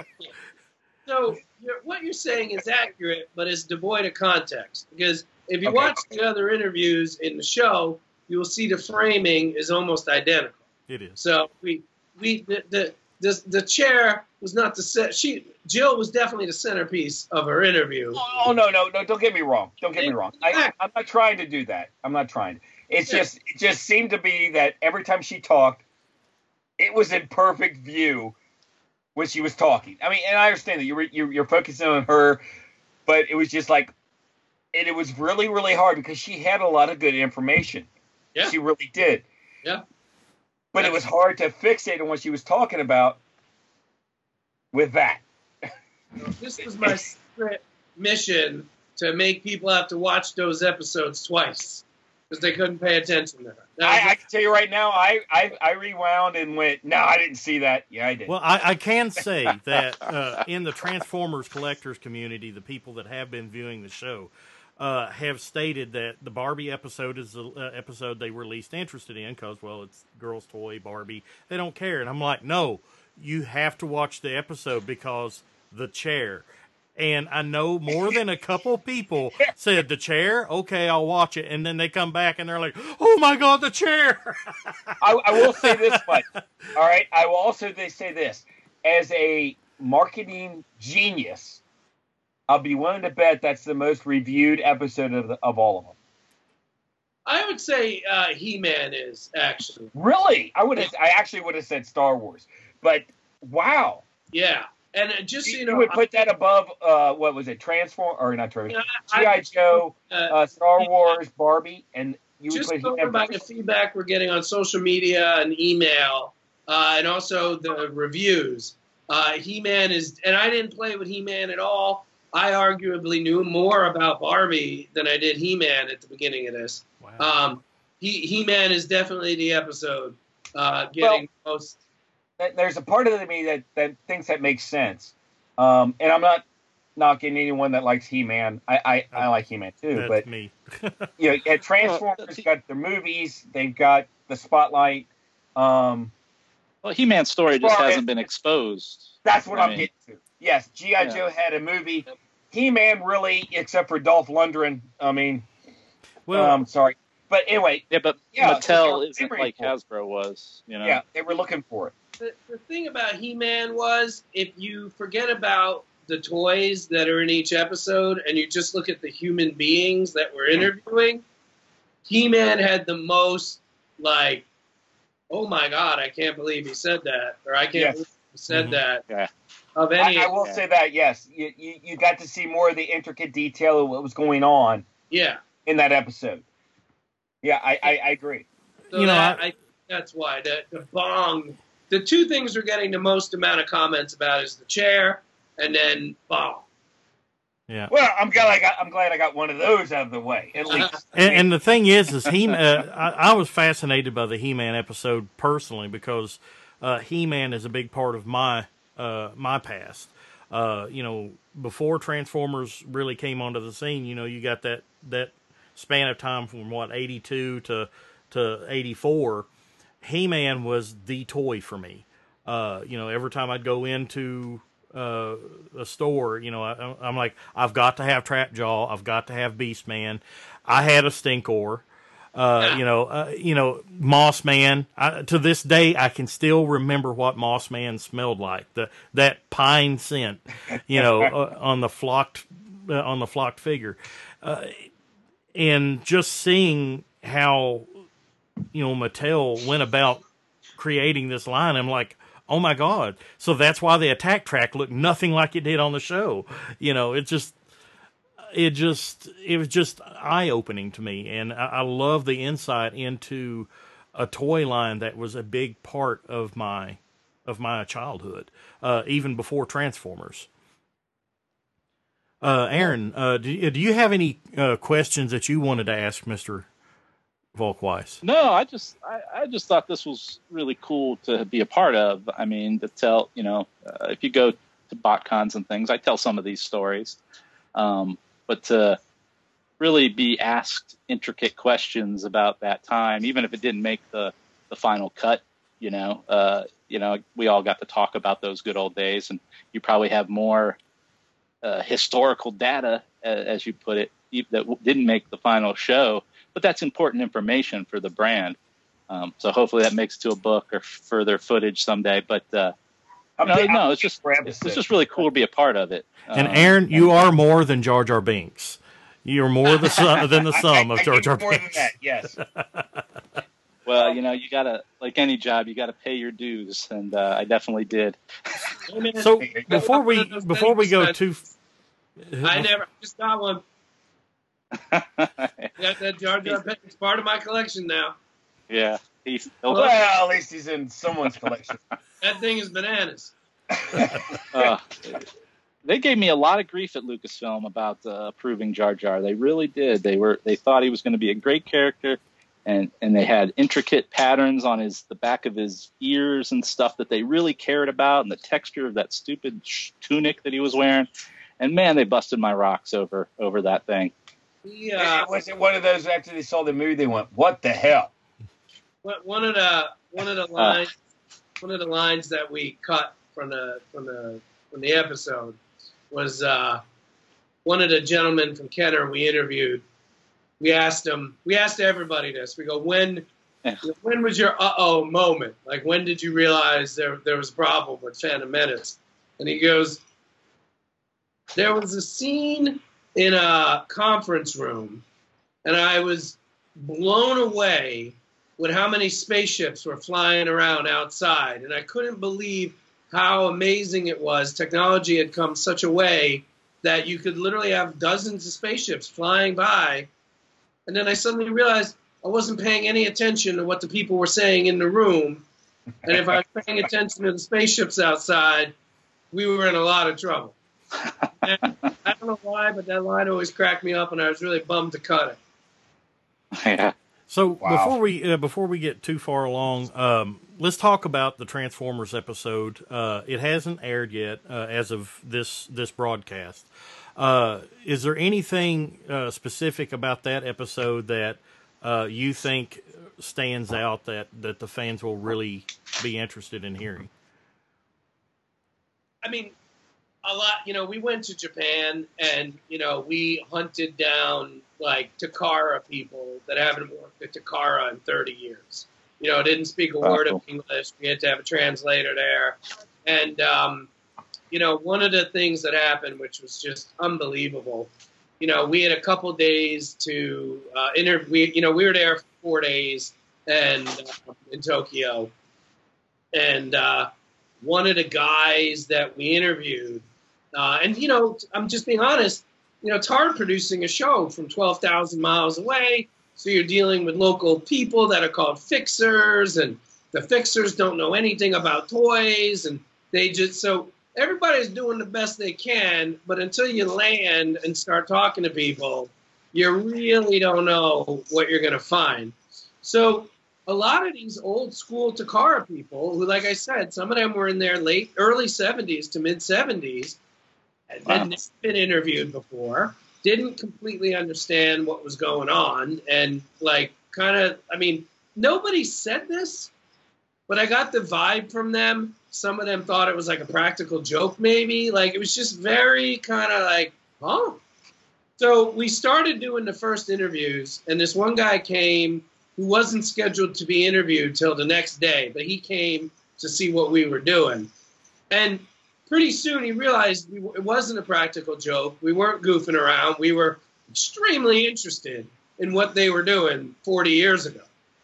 So you're, what you're saying is accurate, but it's devoid of context. Because if you Okay. watch the other interviews in the show, you will see the framing is almost identical. It is. So we we the the the, the chair was not the set. She Jill was definitely the centerpiece of her interview. Oh no, no, no! Don't get me wrong. Don't get me wrong. I, I'm not trying to do that. I'm not trying. It's Yeah. just, it just seemed to be that every time she talked, it was in perfect view when she was talking. I mean, and I understand that you were you're, you're focusing on her, but it was just like, and it was really, really hard because she had a lot of good information. Yeah. She really did. Yeah. But it was hard to fixate on what she was talking about with that. This was my secret mission to make people have to watch those episodes twice because they couldn't pay attention to her. That was I, I can tell you right now, I, I I rewound and went, no, I didn't see that. Yeah, I did. Well, I, I can say that uh, in the Transformers collectors community, the people that have been viewing the show uh, have stated that the Barbie episode is the uh, episode they were least interested in because, well, it's girls' toy, Barbie. They don't care. And I'm like, no, you have to watch the episode because the chair. And I know more than a couple people said, the chair? Okay, I'll watch it. And then they come back and they're like, oh, my God, the chair. I, I will say this much. All right. I will also they say this. As a marketing genius, I'll be willing to bet that's the most reviewed episode of, the, of all of them. I would say uh, He-Man is actually. Really? I would have. I actually would have said Star Wars. But wow. Yeah. And uh, just so You, you you know, would put that above, uh, what was it, Transform, or not I, Transform, I- G I. Joe, uh, uh, Star Wars, Barbie, and you would just put going He-Man by the first? feedback we're getting on social media and email, uh, and also the reviews. Uh, He-Man is, and I didn't play with He-Man at all. I arguably knew more about Barbie than I did He-Man at the beginning of this. Wow. Um, he, He-Man is definitely the episode uh, getting most. That- There's a part of me that, that thinks that makes sense. Um, and I'm not knocking anyone that likes He-Man. I, I, I like He-Man too. That's But me. you know, yeah, Transformers got the movies. They've got the spotlight. Um, Well, He-Man's story just Well, hasn't it- been exposed. that's what I I'm mean- getting to. Yes, G I. Yeah. Joe had a movie. He-Man really, except for Dolph Lundgren. I mean, Well, um, sorry. but anyway, Yeah, but Yeah, so Mattel they're isn't very like important. Hasbro was, you know. yeah, they were looking for it. The, the thing about He-Man was, if you forget about the toys that are in each episode and you just look at the human beings that we're interviewing, He-Man had the most, like, oh my God, I can't believe he said that, or I can't Yes. believe he said Mhm. that, Yeah. of any, I, I will yeah. say that yes, you, you you got to see more of the intricate detail of what was going on yeah. in that episode. Yeah, I, I, I agree. So You know, that, I- I, that's why the, the Bong, the two things we're getting the most amount of comments about is the chair and then Bong. Yeah. Well, I'm glad I got I'm glad I got one of those out of the way at least. And, and the thing is, is he? Uh, I, I was fascinated by the He-Man episode personally because uh, He-Man is a big part of my uh, my past. Uh, you know, before Transformers really came onto the scene, you know, you got that that span of time from what eighty-two to to eighty-four. He-Man was the toy for me. Uh, you know, every time I'd go into uh, a store, you know, I, I'm like, I've got to have Trapjaw, I've got to have Beastman. I had a Stinkor. Uh, you know, uh, you know, Moss Man. I, to this day, I can still remember what Moss Man smelled like. The that pine scent, you know, uh, on the flocked uh, on the flocked figure, uh, and just seeing how, you know, Mattel went about creating this line, I'm like, oh my God. So that's why the attack track looked nothing like it did on the show. You know, it just, it just, it was just eye opening to me. And I, I love the insight into a toy line that was a big part of my, of my childhood, uh, even before Transformers. Uh, Aaron, uh, do, you- do you have any uh, questions that you wanted to ask Mister Volkweiss? No, I just I, I just thought this was really cool to be a part of. I mean, to tell, you know, uh, if you go to BotCons and things, I tell some of these stories. Um, but to really be asked intricate questions about that time, even if it didn't make the, the final cut, you know, uh, you know, we all got to talk about those good old days, and you probably have more uh, historical data, uh, as you put it, that w- didn't make the final show. But that's important information for the brand. Um, so hopefully that makes it to a book or further footage someday. But uh, I'm no, big- no, I'm it's big just for it's, episodes. just really cool to be a part of it. And Um, Aaron, you are more than Jar Jar Binks. You're more the sum, than the sum I, of I, I Jar give Jar more than Binks. that. Yes. well, you know, you gotta, like any job, you gotta pay your dues, and uh, I definitely did. So before we before we go too, I never I just got one. Got that Jar Jar Binks. It's part of my collection now. Yeah, he's, Well, at least he's in someone's collection. That thing is bananas. uh, they gave me a lot of grief at Lucasfilm about uh, approving Jar Jar. They really did. They were they thought he was going to be a great character, and and they had intricate patterns on his the back of his ears and stuff that they really cared about, and the texture of that stupid sh- tunic that he was wearing. And man, they busted my rocks over over that thing. Yeah, Was it one of those after they saw the movie they went, what the hell? one of the one of the lines one of the lines that we cut from the from the from the episode was uh, one of the gentlemen from Kenner we interviewed. We asked him, we asked everybody this. We go, when when was your uh oh moment? Like, when did you realize there there was a problem with Phantom Menace? And he goes, there was a scene in a conference room, and I was blown away with how many spaceships were flying around outside, and I couldn't believe how amazing it was. Technology had come such a way that you could literally have dozens of spaceships flying by, and then I suddenly realized I wasn't paying any attention to what the people were saying in the room, and if I was paying attention to the spaceships outside, we were in a lot of trouble. And I don't know why, but that line always cracked me up, and I was really bummed to cut it. Yeah. So Wow. before we uh, before we get too far along, um, let's talk about the Transformers episode. Uh, it hasn't aired yet uh, as of this this broadcast. Uh, is there anything uh, specific about that episode that uh, you think stands out that, that the fans will really be interested in hearing? I mean, a lot, you know, we went to Japan and, you know, we hunted down like Takara people that haven't worked at Takara in thirty years. You know, didn't speak a Oh, word cool. of English. We had to have a translator there. And, um, you know, one of the things that happened, which was just unbelievable, you know, we had a couple days to uh, interview. You know, we were there for four days and uh, in Tokyo. And uh, one of the guys that we interviewed, uh, and, you know, I'm just being honest, you know, it's hard producing a show from twelve thousand miles away. So you're dealing with local people that are called fixers, and the fixers don't know anything about toys, and they just, so everybody's doing the best they can, but until you land and start talking to people, you really don't know what you're going to find. So a lot of these old school Takara people, who, like I said, some of them were in their late, early seventies to mid seventies, had Wow. been, been interviewed before, didn't completely understand what was going on, and like kind of, I mean, nobody said this, but I got the vibe from them. Some of them thought it was like a practical joke, maybe. Like, it was just very kind of like, huh? So we started doing the first interviews, and this one guy came who wasn't scheduled to be interviewed till the next day, but he came to see what we were doing. And pretty soon he realized we, it wasn't a practical joke. We weren't goofing around. We were extremely interested in what they were doing forty years ago.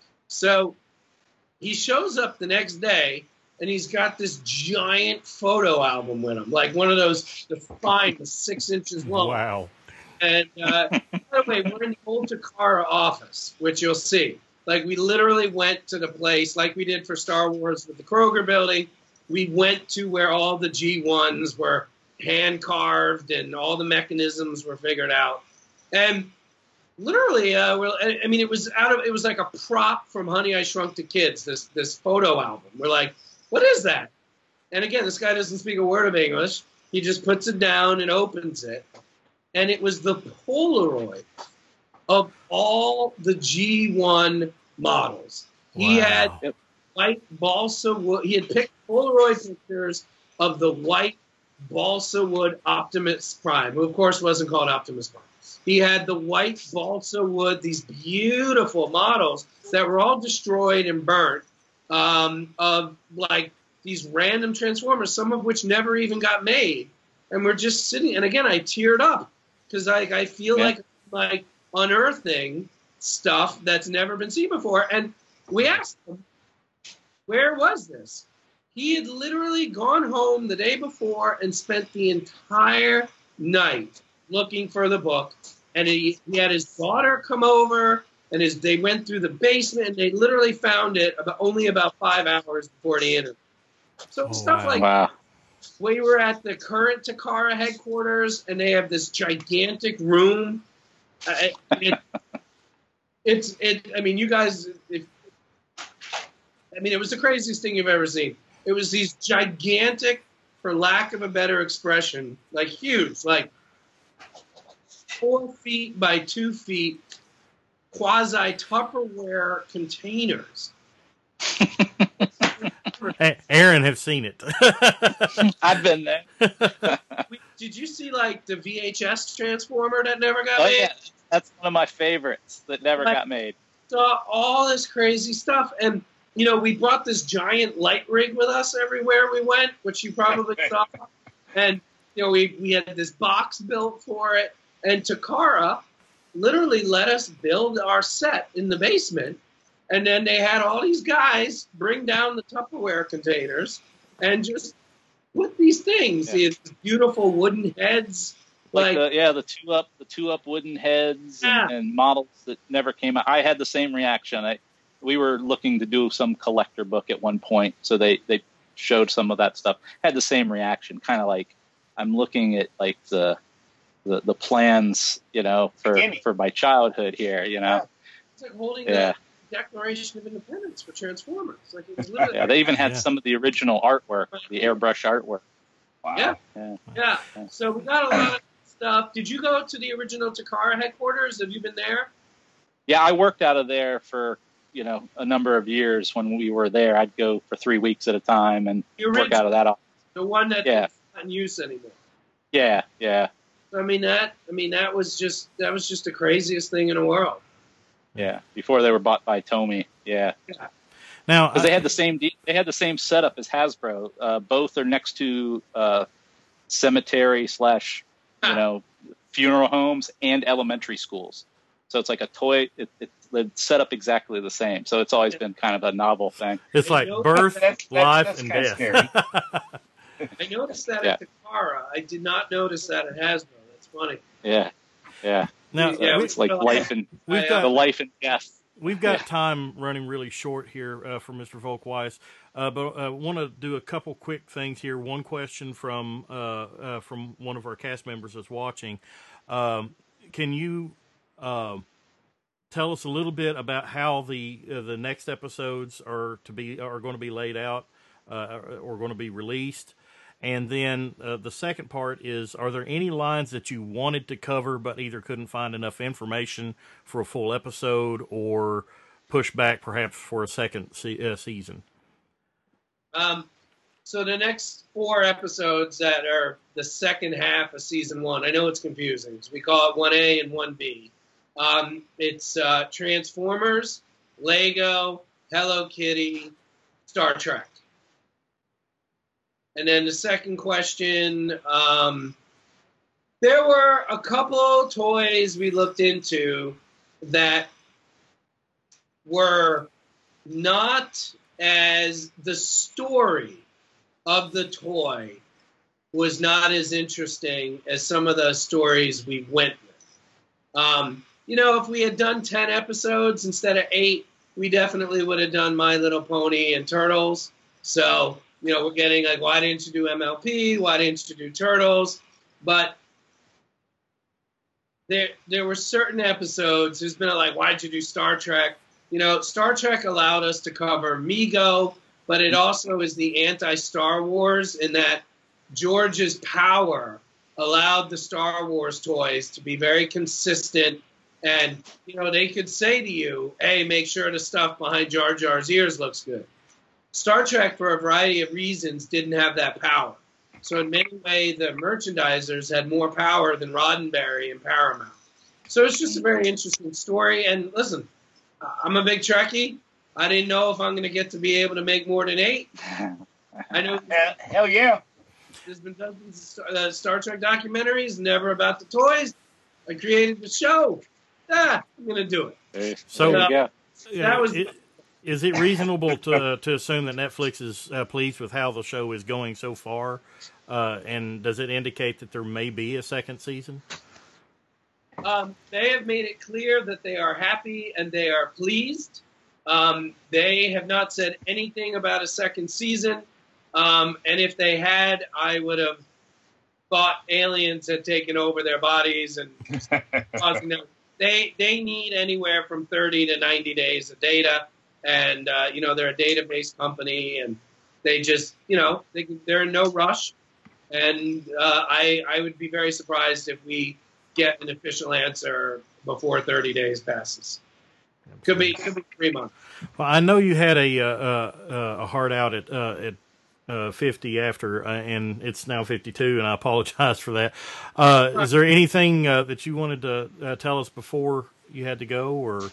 So he shows up the next day, and he's got this giant photo album with him, like one of those defined six inches long. Wow. And uh, by the way, we're in the old Takara office, which you'll see. Like, we literally went to the place, like we did for Star Wars with the Kroger building. We went to where all the G ones were hand carved and all the mechanisms were figured out. And literally, uh, well, I I mean, it was out of it was like a prop from Honey, I Shrunk the Kids. This this photo album. We're like, what is that? And again, this guy doesn't speak a word of English. He just puts it down and opens it, and it was the Polaroid of all the G one models. He Wow. had white balsa wood. He had picked Polaroid pictures of the white balsa wood Optimus Prime, who of course wasn't called Optimus Prime. He had the white balsa wood, these beautiful models that were all destroyed and burnt, um, of like these random Transformers, some of which never even got made. And we're just sitting, and again, I teared up because I, I feel Yeah. like like unearthing stuff that's never been seen before. And we asked him, where was this? He had literally gone home the day before and spent the entire night looking for the book. And he, he had his daughter come over, and his they went through the basement, and they literally found it about only about five hours before the interview. So Oh, stuff wow. like Wow. we were at the current Takara headquarters, and they have this gigantic room. Uh, it, it's it. I mean, you guys. If, I mean, it was the craziest thing you've ever seen. It was these gigantic, for lack of a better expression, like huge, like four feet by two feet, quasi Tupperware containers. A- Aaron have seen it. I've been there. We- Did you see like the V H S Transformer that never got Oh made? yeah, that's one of my favorites that never Like- got made. Saw all this crazy stuff, and you know, we brought this giant light rig with us everywhere we went, which you probably saw. And you know, we we had this box built for it, and Takara literally let us build our set in the basement, and then they had all these guys bring down the Tupperware containers and just put these things, Yeah. these beautiful wooden heads, Like, like, the, yeah, the two up, the two up wooden heads and, Yeah. and models that never came out. I had the same reaction. I, we were looking to do some collector book at one point, so they, they showed some of that stuff. Had the same reaction, kind of like I'm looking at like the the, the plans, you know, for Gimme. for my childhood here, you know. it's like holding Yeah. the Declaration of Independence for Transformers. Like, it was literally, Yeah, they even had Yeah. some of the original artwork, the airbrush artwork. Wow. Yeah. Yeah. Yeah. So we got a lot of stuff. Did you go to the original Takara headquarters? Have you been there? Yeah, I worked out of there for, you know, a number of years. When we were there, I'd go for three weeks at a time and The work original, out of that office. the one that's Yeah. not in use anymore. Yeah, yeah. I mean that. I mean that was just that was just the craziest thing in the world. Yeah, before they were bought by Tomy. Yeah, Now, because they had the same de- they had the same setup as Hasbro. Uh, both are next to uh, cemetery slash you know funeral homes and elementary schools. So it's like a toy. It, it, it's set up exactly the same. So it's always been kind of a novel thing. it's like birth, That's- that's- life, that's and kinda death. scary. I noticed that Yeah. at Takara. I did not notice that at Hasbro. That's funny. Yeah, yeah. Now, Yeah, we, It's like life and we've I, got the life and death. We've got Yeah. time running really short here uh, for Mister Volkweiss, uh, but I uh, want to do a couple quick things here. One question from uh, uh, from one of our cast members that's watching. Um, can you uh, tell us a little bit about how the uh, the next episodes are to be are going to be laid out uh, or going to be released? And then uh, the second part is, are there any lines that you wanted to cover but either couldn't find enough information for a full episode or push back perhaps for a second se- uh, season? Um, so the next four episodes that are the second half of season one, I know it's confusing. So we call it one A and one B. Um, it's uh, Transformers, Lego, Hello Kitty, Star Trek. And then the second question, um, there were a couple toys we looked into that were not as the story of the toy was not as interesting as some of the stories we went with. Um, you know, if we had done ten episodes instead of eight, we definitely would have done My Little Pony and Turtles. So, you know, we're getting like, why didn't you do M L P? Why didn't you do Turtles? But there, there were certain episodes. There's been a, like, why'd you do Star Trek? You know, Star Trek allowed us to cover Mego, but it also is the anti-Star Wars in that George's power allowed the Star Wars toys to be very consistent. And, you know, they could say to you, hey, make sure the stuff behind Jar Jar's ears looks good. Star Trek, for a variety of reasons, didn't have that power. So in many ways, the merchandisers had more power than Roddenberry and Paramount. So it's just a very interesting story. And listen, I'm a big Trekkie. I didn't know if I'm going to get to be able to make more than eight. I know Uh, hell yeah. there's been dozens of Star, uh, Star Trek documentaries, never about the toys. I created the show. Ah, I'm going to do it. There, So- there you go. That was it, is it reasonable to to assume that Netflix is uh, pleased with how the show is going so far? Uh, and does it indicate that there may be a second season? Um, they have made it clear that they are happy and they are pleased. Um, they have not said anything about a second season. Um, and if they had, I would have thought aliens had taken over their bodies and causing them. They they need anywhere from thirty to ninety days of data, and uh, you know they're a database company, and they just you know they they're in no rush. And uh, I I would be very surprised if we get an official answer before thirty days passes. Could be could be three months. Well, I know you had a uh, uh, a heart out at uh, at uh, fifty after, uh, and it's now fifty-two, and I apologize for that. Uh, is there anything uh, that you wanted to uh, tell us before you had to go, or?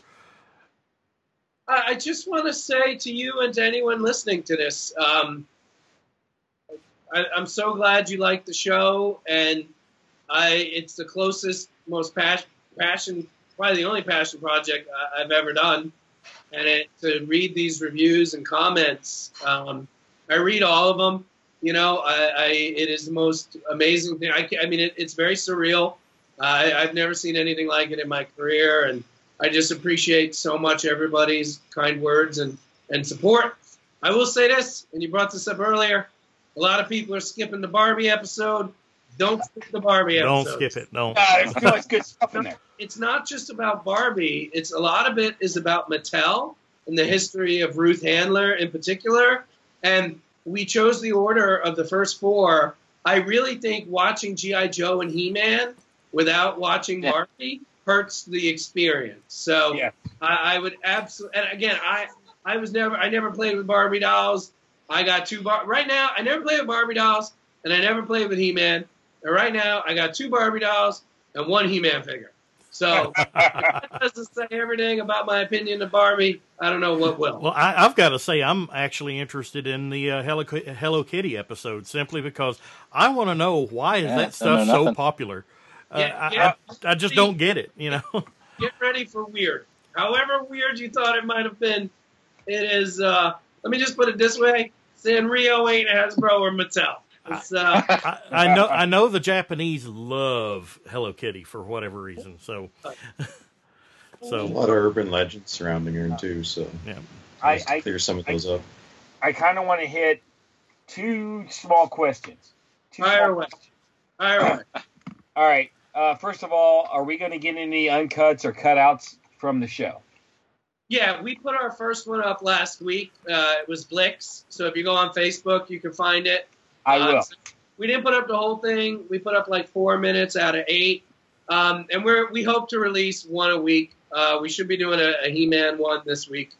I I just want to say to you and to anyone listening to this, um, I, I'm so glad you like the show, and I it's the closest, most pas- passion, probably the only passion project I, I've ever done. And it, to read these reviews and comments, um, I read all of them. You know, I, I it is the most amazing thing. I, I mean, it, it's very surreal. I, I've never seen anything like it in my career, and I just appreciate so much everybody's kind words and, and support. I will say this, and you brought this up earlier, a lot of people are skipping the Barbie episode. Don't skip the Barbie Don't episode. skip it. Don't. Uh, there's too much good stuff in there. It's not just about Barbie. It's a lot of it is about Mattel and the history of Ruth Handler in particular. And we chose the order of the first four. I really think watching G I. Joe and He-Man without watching Yeah. Barbie hurts the experience. So Yeah. I, I would absolutely. And again, I I was never I never played with Barbie dolls. I got two bar right now. I never played with Barbie dolls, and I never played with He-Man. And right now, I got two Barbie dolls and one He-Man figure. So if that doesn't say everything about my opinion of Barbie, I don't know what will. Well, I, I've got to say, I'm actually interested in the uh, Hello, Hello Kitty episode simply because I want to know why is Yeah, that don't stuff know so nothing. popular. Uh, Yeah, I, yeah. I, I just don't get it, you know. Get ready for weird. However weird you thought it might have been, it is, uh, let me just put it this way, Sanrio ain't Hasbro or Mattel. It's, uh, I, I know I know the Japanese love Hello Kitty for whatever reason. So, There's a so lot of urban legends surrounding her too, so yeah. I, just I, clear some of those up. I kind of want to hit two small questions. Two Fire small away. questions. Fire away. All right. Uh, first of all, are we going to get any uncuts or cutouts from the show? Yeah, we put our first one up last week. Uh, it was Blix. So if you go on Facebook, you can find it. I Uh, will. so we didn't put up the whole thing. We put up like four minutes out of eight. Um, and we're, we hope to release one a week. Uh, we should be doing a, a He-Man one this week.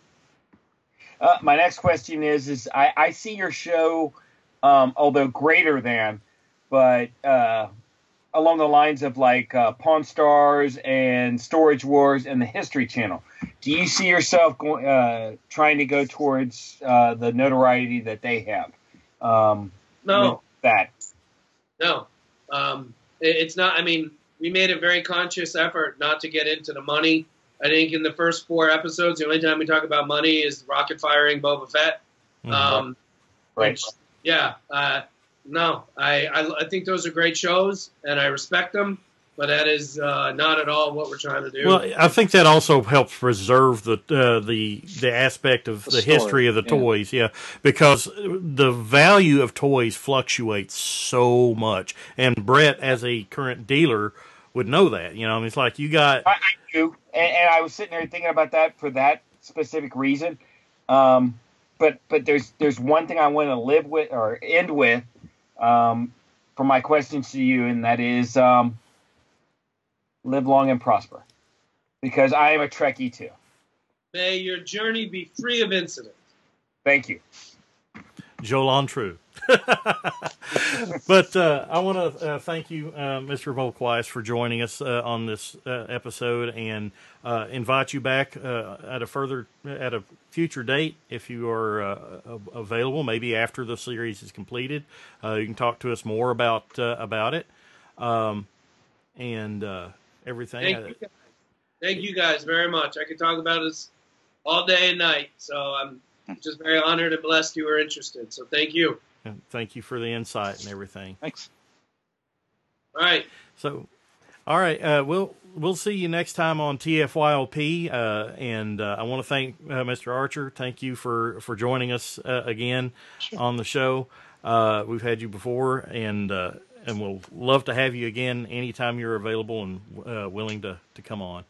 Uh, my next question is: is I, I see your show, um, although greater than, but uh, along the lines of like uh, Pawn Stars and Storage Wars and the History Channel. Do you see yourself going, uh, trying to go towards uh, the notoriety that they have? Um, No. with that. No, um, it, it's not. I mean, we made a very conscious effort not to get into the money. I think in the first four episodes, the only time we talk about money is rocket firing Boba Fett. Mhm. Um, Right. which, yeah, uh, no, I, I I think those are great shows, and I respect them. But that is uh, not at all what we're trying to do. Well, I think that also helps preserve the uh, the the aspect of The the, story, history of the yeah. toys, yeah, because the value of toys fluctuates so much, and Brett, as a current dealer, would know that. You know, I mean, it's like you got I, I do, and, and I was sitting there thinking about that for that specific reason. Um, but but there's there's one thing I want to live with or end with um, for my questions to you, and that is um, live long and prosper, because I am a Trekkie too. May your journey be free of incident. Thank you. Jolan True. But uh, I want to uh, thank you, uh, Mister Volkweis, for joining us uh, on this uh, episode, and uh, invite you back uh, at a further at a future date if you are uh, available. Maybe after the series is completed, uh, you can talk to us more about uh, about it um, and uh, everything. Thank you, guys. Thank you guys very much. I could talk about this all day and night. So I'm just very honored and blessed you were interested. So thank you. And thank you for the insight and everything. Thanks. All right. So, all right, uh, we'll we'll see you next time on T F Y L P, uh, and uh, I want to thank uh, Mister Archer. Thank you for for joining us uh, again on the show. Uh, we've had you before, and uh, and we'll love to have you again anytime you're available and uh, willing to to come on.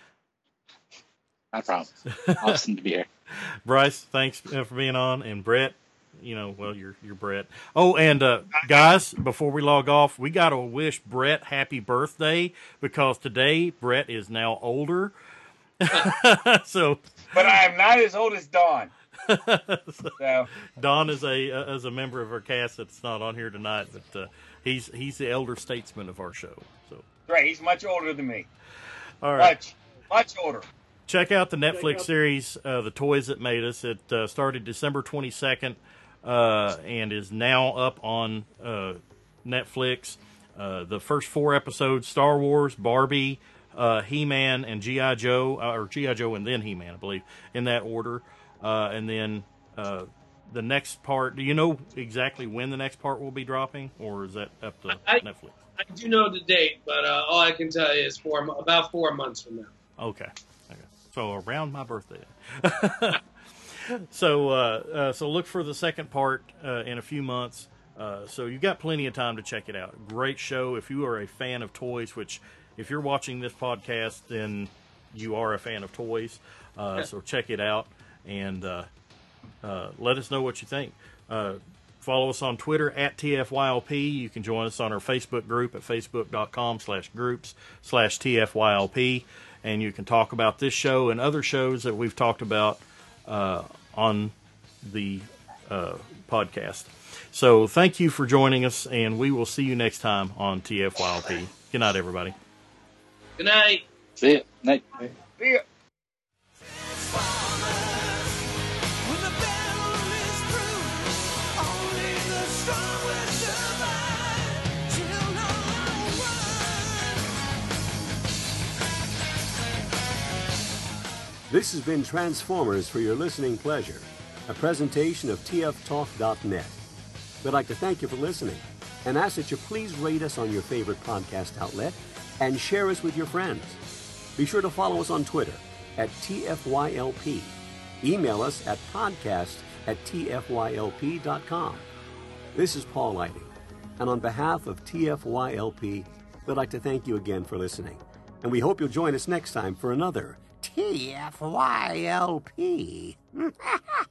No problem. Awesome to be here. Bryce, thanks uh, for being on, and Brett. You know, well, you're you're Brett. Oh, and uh, guys, before we log off, we got to wish Brett happy birthday because today Brett is now older. So, But I am not as old as Dawn. So Don is a uh, as a member of our cast that's not on here tonight, but uh, he's he's the elder statesman of our show. So, right, he's much older than me. all right. Much, much older. Check out the Netflix series, uh, The Toys That Made Us. It uh, started December twenty-second uh, and is now up on uh, Netflix. Uh, the first four episodes, Star Wars, Barbie, uh, He-Man, and G I. Joe, uh, or G I. Joe and then He-Man, I believe, in that order. Uh, and then uh, the next part, do you know exactly when the next part will be dropping, or is that up to I- Netflix? I do know the date, but uh, all I can tell you is four, mo- about four months from now. Okay. Okay. So around my birthday. so uh, uh, so look for the second part uh, in a few months. Uh, so you've got plenty of time to check it out. Great show. If you are a fan of toys, which if you're watching this podcast, then you are a fan of toys. Uh, so check it out and uh, uh, let us know what you think. Uh, follow us on Twitter at T F Y L P. You can join us on our Facebook group at facebook.com slash groups slash TFYLP. And you can talk about this show and other shows that we've talked about uh, on the uh, podcast. So thank you for joining us, and we will see you next time on T F Y L P. Good night, everybody. Good night. See ya. Night. See ya. When the battle is through, only the strong will survive. Till no one. This has been Transformers for your listening pleasure, a presentation of T F talk dot net. We'd like to thank you for listening and ask that you please rate us on your favorite podcast outlet and share us with your friends. Be sure to follow us on Twitter at T F Y L P. Email us at podcast at T F Y L P dot com. This is Paul Lighting, and on behalf of T F Y L P, we'd like to thank you again for listening. And we hope you'll join us next time for another T F Y L P.